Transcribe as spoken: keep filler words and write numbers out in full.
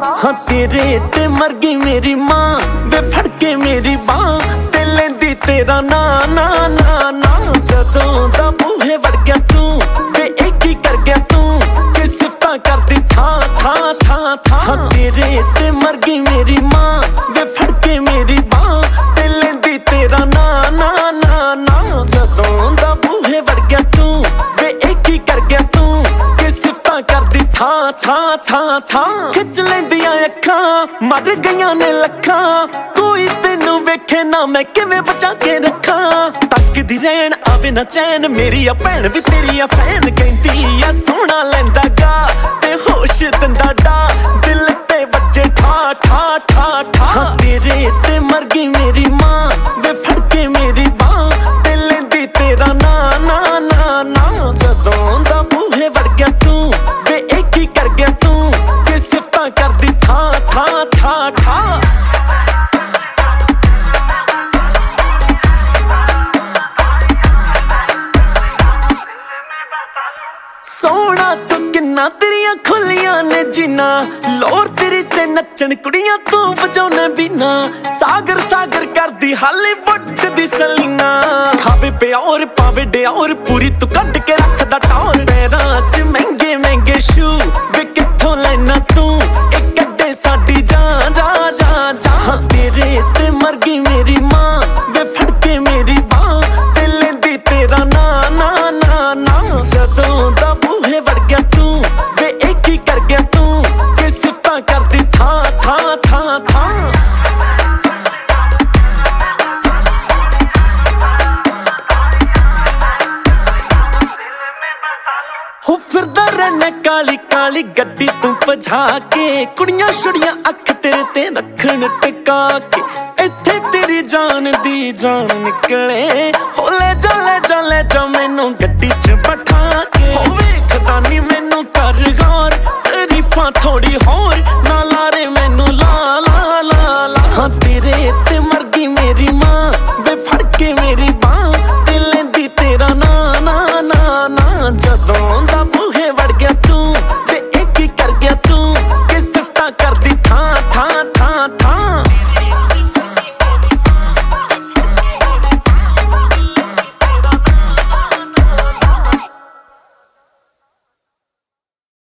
हाँ तेरे ते मर गई मेरी माँ वे फड़ के मेरी बाँ ते लेंदी तेरा ना ना ना ना जदों दा बूहे वड़ गया तू वे एक ही कर गया तू ते सिफतां करदी था था था था हाँ तेरे ते मर गई मेरी माँ वे फड़ के मेरी बाँ ते लेंदी तेरा ना ना ना ना जदों दा बूहे वड़ गया तू वे एक ही कर गया तू ते सिफतां करदी था था था था खिच लेंदियां अखां मर गईयां ने लखां कोई तेनू वेखे ना मैं किवें बचा के रखां तकदी रहन आवे ना चैन मेरी आ भैन भी तेरी आ फैन कहंदी आ सोहना लैंदा गा ते होश दिंदा डा दिल ते वज्जे ठा ठा ठा ठा हाँ तेरे ते मर गई मेरी माँ वे फड़ के मेरी बाँ ते लेंदी तेरा ना ना ना ना जदों दा बूहे वड़ गया तू वे एक ही कर गया तू ते सिफतां करदी था था था था सोना तू किन्ना तेरियां खुलियां ने जीना लोर तेरी ते नचन कुड़ियां तू बजाउने बिना सागर सागर करदी हालीवुड दी सलीना खावे प्यार पावे डियार पूरी तू कट के रखदा टौर पैरां च महंगे महंगे शू वे कित्थों लेना तू एक कड्डे साडी जान जा जा जा हाँ तेरे ते मर गई मेरी माँ वे फड़ के मेरी बाँ ते लेंदी तेरा ना ना ना ना जदों दा बूहे वड़ गया तू वे एक ही कर गया तू ते सिफतां करदी था था था था हो फिरदा रहना काली काली गड्डी तू भजा के कुड़ियां छुड़ियां अख तेरे ते रखन टिका के इत्थे तेरी जान दी जान निकले हो ले जा ले जा ले जा मैनू गड्डी च बैठा के हो वेखदा नी मैनू कर गौर तारीफां थोड़ी होर